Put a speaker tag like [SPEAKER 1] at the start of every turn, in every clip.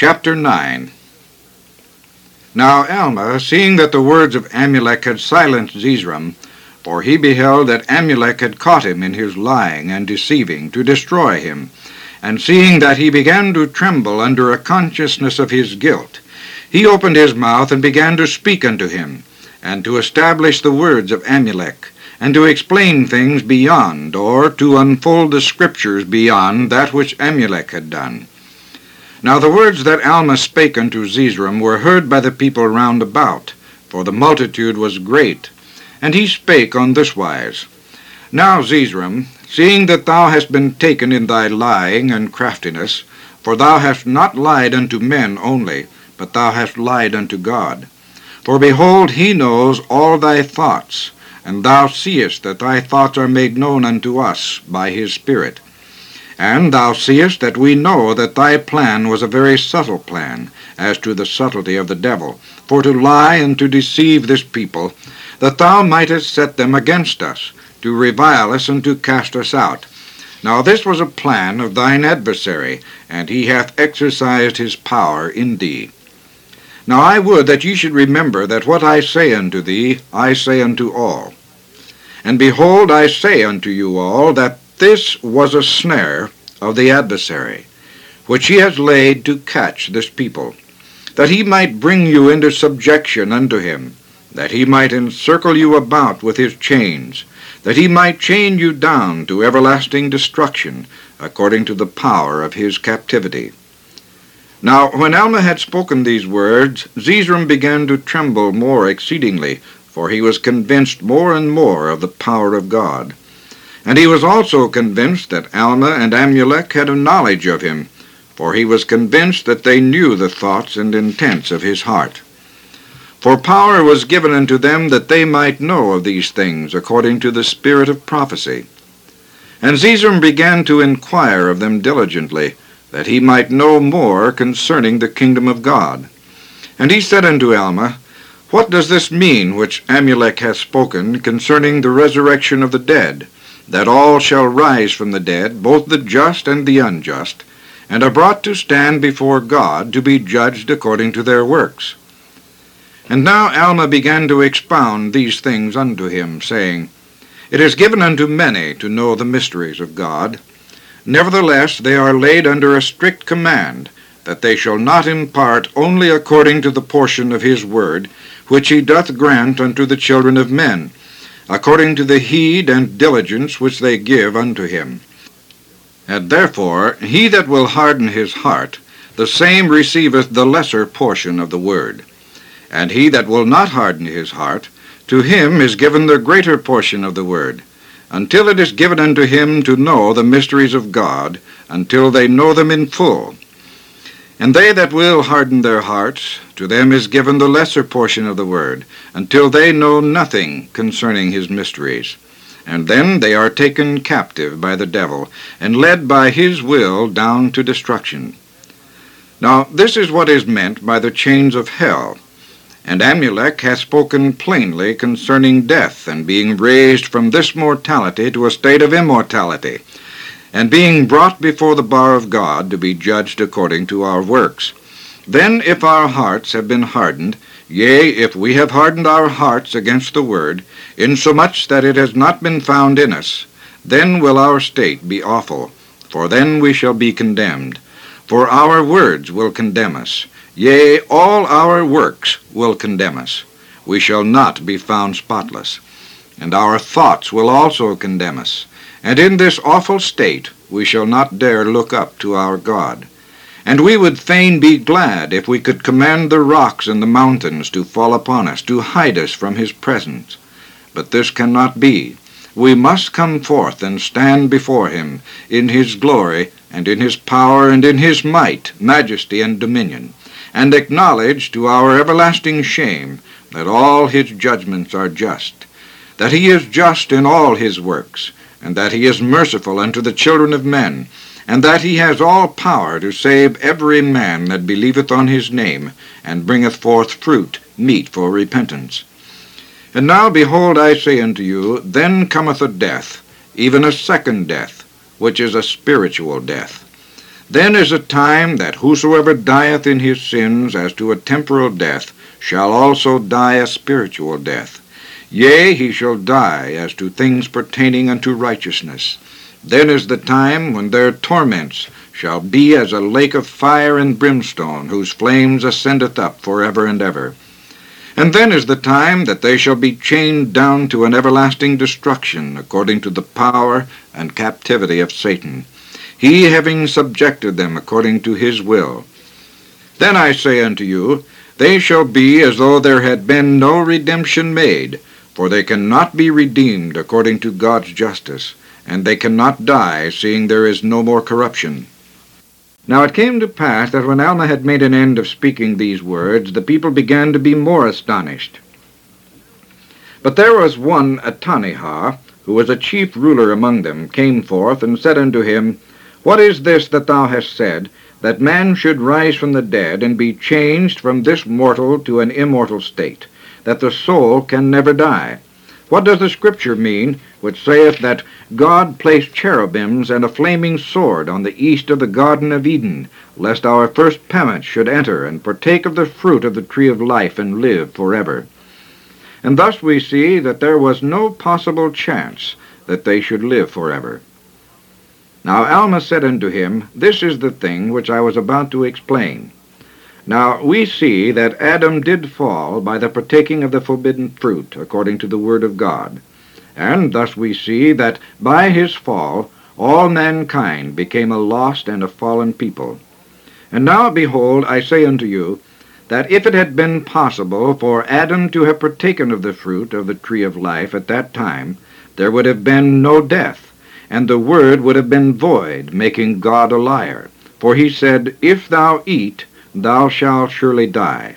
[SPEAKER 1] Chapter 9. Now Alma, seeing that the words of Amulek had silenced Zeezrom, for he beheld that Amulek had caught him in his lying and deceiving, to destroy him, and seeing that he began to tremble under a consciousness of his guilt, he opened his mouth and began to speak unto him, and to establish the words of Amulek, and to explain things beyond, or to unfold the Scriptures beyond that which Amulek had done. Now the words that Alma spake unto Zeezrom were heard by the people round about, for the multitude was great. And he spake on this wise: Now, Zeezrom, seeing that thou hast been taken in thy lying and craftiness, for thou hast not lied unto men only, but thou hast lied unto God. For behold, he knows all thy thoughts, and thou seest that thy thoughts are made known unto us by his Spirit. And thou seest that we know that thy plan was a very subtle plan, as to the subtlety of the devil, for to lie and to deceive this people, that thou mightest set them against us, to revile us and to cast us out. Now this was a plan of thine adversary, and he hath exercised his power in thee. Now I would that ye should remember that what I say unto thee, I say unto all. And behold, I say unto you all, that this was a snare of the adversary, which he has laid to catch this people, that he might bring you into subjection unto him, that he might encircle you about with his chains, that he might chain you down to everlasting destruction, according to the power of his captivity. Now when Alma had spoken these words, Zeezrom began to tremble more exceedingly, for he was convinced more and more of the power of God. And he was also convinced that Alma and Amulek had a knowledge of him, for he was convinced that they knew the thoughts and intents of his heart. For power was given unto them that they might know of these things according to the spirit of prophecy. And Zeezrom began to inquire of them diligently, that he might know more concerning the kingdom of God. And he said unto Alma, What does this mean which Amulek hath spoken concerning the resurrection of the dead, that all shall rise from the dead, both the just and the unjust, and are brought to stand before God to be judged according to their works? And now Alma began to expound these things unto him, saying, It is given unto many to know the mysteries of God. Nevertheless they are laid under a strict command, that they shall not impart only according to the portion of his word, which he doth grant unto the children of men, according to the heed and diligence which they give unto him. And therefore he that will harden his heart, the same receiveth the lesser portion of the word. And he that will not harden his heart, to him is given the greater portion of the word, until it is given unto him to know the mysteries of God, until they know them in full. And they that will harden their hearts, to them is given the lesser portion of the word, until they know nothing concerning his mysteries. And then they are taken captive by the devil, and led by his will down to destruction. Now this is what is meant by the chains of hell. And Amulek hath spoken plainly concerning death, and being raised from this mortality to a state of immortality, and being brought before the bar of God to be judged according to our works. Then if our hearts have been hardened, yea, if we have hardened our hearts against the word, insomuch that it has not been found in us, then will our state be awful, for then we shall be condemned. For our words will condemn us, yea, all our works will condemn us. We shall not be found spotless. And our thoughts will also condemn us. And in this awful state we shall not dare look up to our God. And we would fain be glad if we could command the rocks and the mountains to fall upon us, to hide us from his presence. But this cannot be. We must come forth and stand before him in his glory, and in his power, and in his might, majesty, and dominion, and acknowledge to our everlasting shame that all his judgments are just, that he is just in all his works, and that he is merciful unto the children of men, and that he has all power to save every man that believeth on his name, and bringeth forth fruit meet for repentance. And now, behold, I say unto you, then cometh a death, even a second death, which is a spiritual death. Then is a time that whosoever dieth in his sins as to a temporal death shall also die a spiritual death. Yea, he shall die as to things pertaining unto righteousness. Then is the time when their torments shall be as a lake of fire and brimstone, whose flames ascendeth up for ever and ever. And then is the time that they shall be chained down to an everlasting destruction, according to the power and captivity of Satan, he having subjected them according to his will. Then I say unto you, they shall be as though there had been no redemption made, for they cannot be redeemed according to God's justice, and they cannot die, seeing there is no more corruption. Now it came to pass that when Alma had made an end of speaking these words, the people began to be more astonished. But there was one Atonihah, who was a chief ruler among them, came forth and said unto him, What is this that thou hast said, that man should rise from the dead, and be changed from this mortal to an immortal state, that the soul can never die? What does the Scripture mean, which saith that God placed cherubims and a flaming sword on the east of the Garden of Eden, lest our first parents should enter and partake of the fruit of the tree of life and live forever? And thus we see that there was no possible chance that they should live forever. Now Alma said unto him, This is the thing which I was about to explain. Now we see that Adam did fall by the partaking of the forbidden fruit, according to the word of God. And thus we see that by his fall all mankind became a lost and a fallen people. And now behold, I say unto you, that if it had been possible for Adam to have partaken of the fruit of the tree of life at that time, there would have been no death, and the word would have been void, making God a liar. For he said, If thou eat, thou shalt surely die.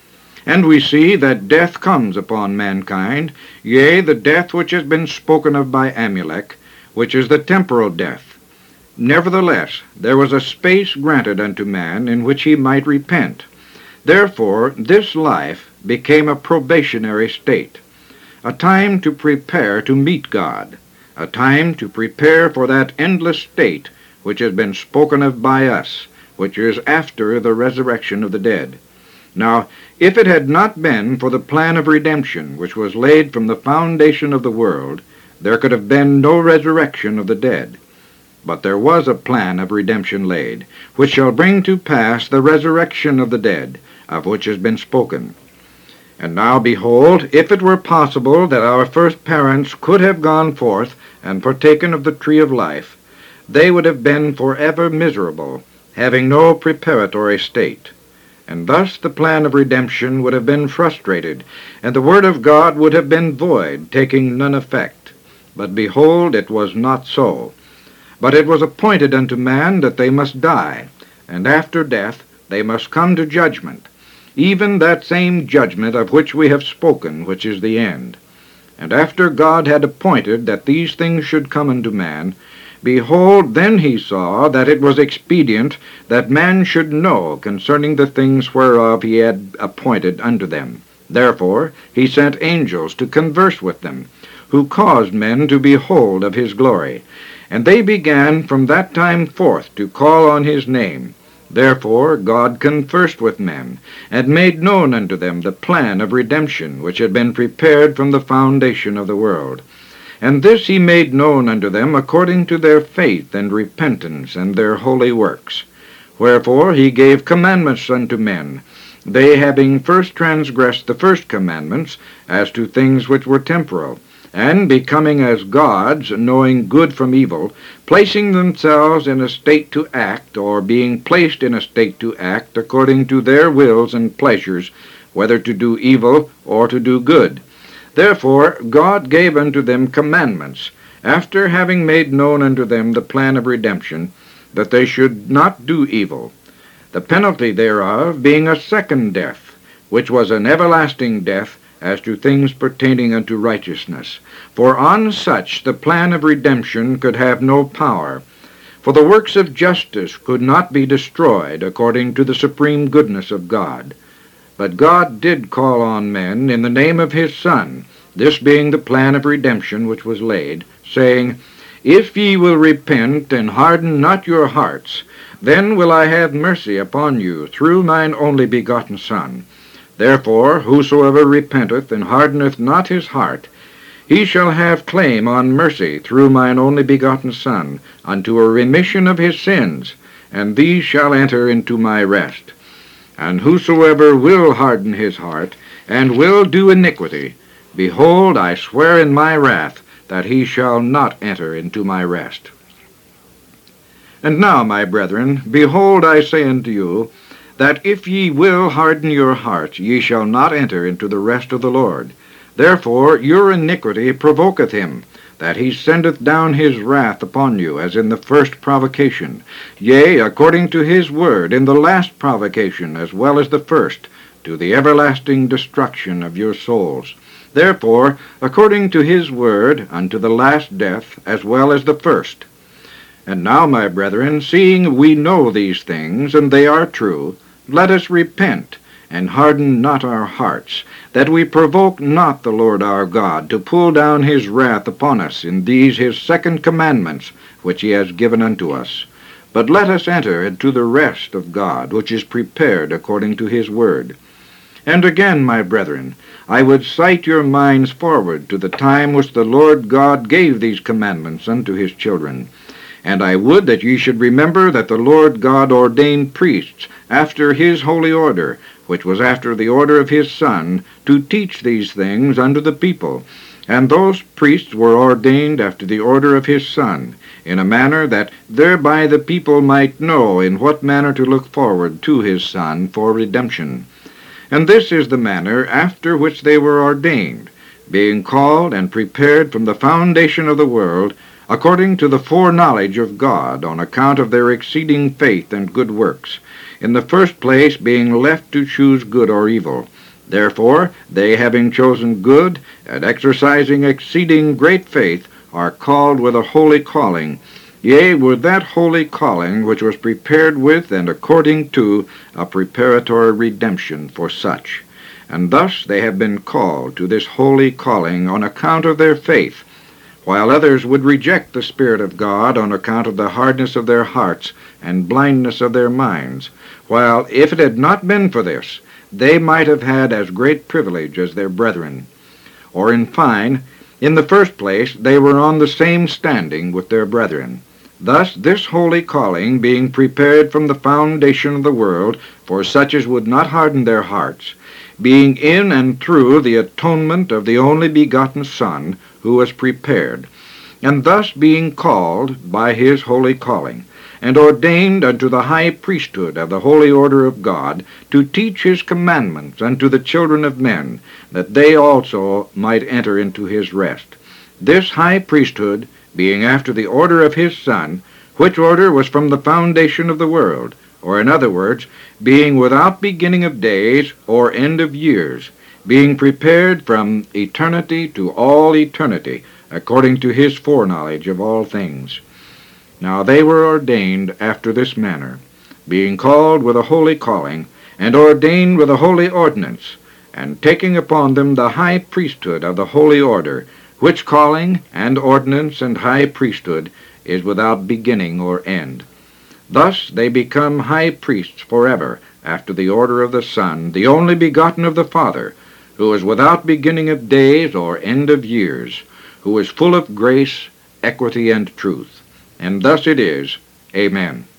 [SPEAKER 1] And we see that death comes upon mankind, yea, the death which has been spoken of by Amulek, which is the temporal death. Nevertheless, there was a space granted unto man in which he might repent. Therefore, this life became a probationary state, a time to prepare to meet God, a time to prepare for that endless state which has been spoken of by us, which is after the resurrection of the dead. Now, if it had not been for the plan of redemption, which was laid from the foundation of the world, there could have been no resurrection of the dead. But there was a plan of redemption laid, which shall bring to pass the resurrection of the dead, of which has been spoken. And now behold, if it were possible that our first parents could have gone forth and partaken of the tree of life, they would have been forever miserable, having no preparatory state. And thus the plan of redemption would have been frustrated, and the word of God would have been void, taking none effect. But behold, it was not so. But it was appointed unto man that they must die, and after death they must come to judgment, even that same judgment of which we have spoken, which is the end. And after God had appointed that these things should come unto man, behold, then he saw that it was expedient that man should know concerning the things whereof he had appointed unto them. Therefore he sent angels to converse with them, who caused men to behold of his glory. And they began from that time forth to call on his name. Therefore God conversed with men, and made known unto them the plan of redemption, which had been prepared from the foundation of the world. And this he made known unto them according to their faith and repentance and their holy works. Wherefore he gave commandments unto men, they having first transgressed the first commandments as to things which were temporal, and becoming as gods, knowing good from evil, placing themselves in a state to act, or being placed in a state to act according to their wills and pleasures, whether to do evil or to do good. Therefore God gave unto them commandments, after having made known unto them the plan of redemption, that they should not do evil, the penalty thereof being a second death, which was an everlasting death, as to things pertaining unto righteousness. For on such the plan of redemption could have no power. For the works of justice could not be destroyed according to the supreme goodness of God. But God did call on men in the name of his Son, this being the plan of redemption which was laid, saying, If ye will repent and harden not your hearts, Then will I have mercy upon you through mine only begotten Son. Therefore whosoever repenteth and hardeneth not his heart, he shall have claim on mercy through mine only begotten Son, unto a remission of his sins, and these shall enter into my rest. And whosoever will harden his heart, and will do iniquity, behold, I swear in my wrath, that he shall not enter into my rest. And now, my brethren, behold, I say unto you, that if ye will harden your hearts, ye shall not enter into the rest of the Lord. Therefore your iniquity provoketh him, that he sendeth down his wrath upon you, as in the first provocation, yea, according to his word, in the last provocation, as well as the first, to the everlasting destruction of your souls. Therefore, according to his word, unto the last death, as well as the first. And now, my brethren, seeing we know these things, and they are true, let us repent, and harden not our hearts, that we provoke not the Lord our God to pull down his wrath upon us in these his second commandments, which he has given unto us. But let us enter into the rest of God, which is prepared according to his word. And again, my brethren, I would cite your minds forward to the time which the Lord God gave these commandments unto his children. And I would that ye should remember that the Lord God ordained priests after his holy order, which was after the order of his Son, to teach these things unto the people. And those priests were ordained after the order of his Son, in a manner that thereby the people might know in what manner to look forward to his Son for redemption. And this is the manner after which they were ordained, being called and prepared from the foundation of the world, according to the foreknowledge of God, on account of their exceeding faith and good works, in the first place being left to choose good or evil. Therefore they, having chosen good, and exercising exceeding great faith, are called with a holy calling, yea, with that holy calling which was prepared with and according to a preparatory redemption for such. And thus they have been called to this holy calling on account of their faith, while others would reject the Spirit of God on account of the hardness of their hearts and blindness of their minds, while if it had not been for this, they might have had as great privilege as their brethren. Or in fine, in the first place, they were on the same standing with their brethren. Thus this holy calling, being prepared from the foundation of the world for such as would not harden their hearts, being in and through the atonement of the only begotten Son, who was prepared, and thus being called by his holy calling, and ordained unto the high priesthood of the holy order of God, to teach his commandments unto the children of men, that they also might enter into his rest. This high priesthood, being after the order of his Son, which order was from the foundation of the world, or in other words, being without beginning of days or end of years, being prepared from eternity to all eternity, according to his foreknowledge of all things. Now they were ordained after this manner, being called with a holy calling, and ordained with a holy ordinance, and taking upon them the high priesthood of the holy order, which calling and ordinance and high priesthood is without beginning or end. Thus they become high priests forever, after the order of the Son, the only begotten of the Father, who is without beginning of days or end of years, who is full of grace, equity, and truth. And thus it is. Amen.